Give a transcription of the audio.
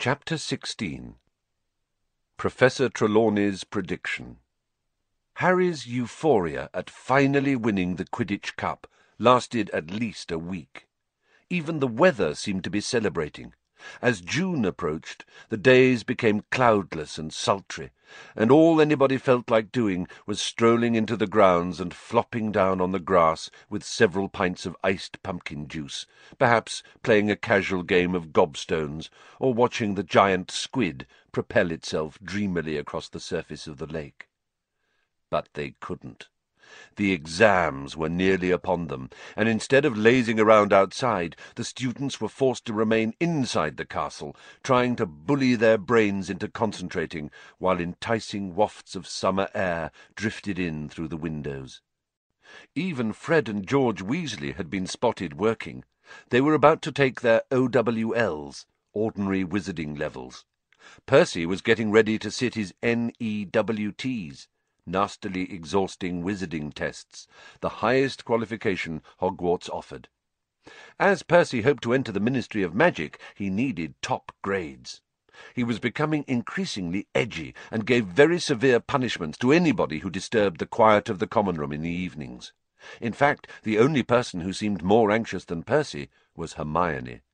Chapter 16. Professor Trelawney's Prediction. Harry's euphoria at finally winning the Quidditch Cup lasted at least a week. Even the weather seemed to be celebrating. As June approached, the days became cloudless and sultry, and all anybody felt like doing was strolling into the grounds and flopping down on the grass with several pints of iced pumpkin juice, perhaps playing a casual game of gobstones, or watching the giant squid propel itself dreamily across the surface of the lake. But they couldn't. The exams were nearly upon them, and instead of lazing around outside, the students were forced to remain inside the castle, trying to bully their brains into concentrating, while enticing wafts of summer air drifted in through the windows. Even Fred and George Weasley had been spotted working. They were about to take their OWLs, ordinary wizarding levels. Percy was getting ready to sit his NEWTs, nastily exhausting wizarding tests, the highest qualification Hogwarts offered. As Percy hoped to enter the Ministry of Magic, he needed top grades. He was becoming increasingly edgy, and gave very severe punishments to anybody who disturbed the quiet of the common room in the evenings. In fact, the only person who seemed more anxious than Percy was Hermione.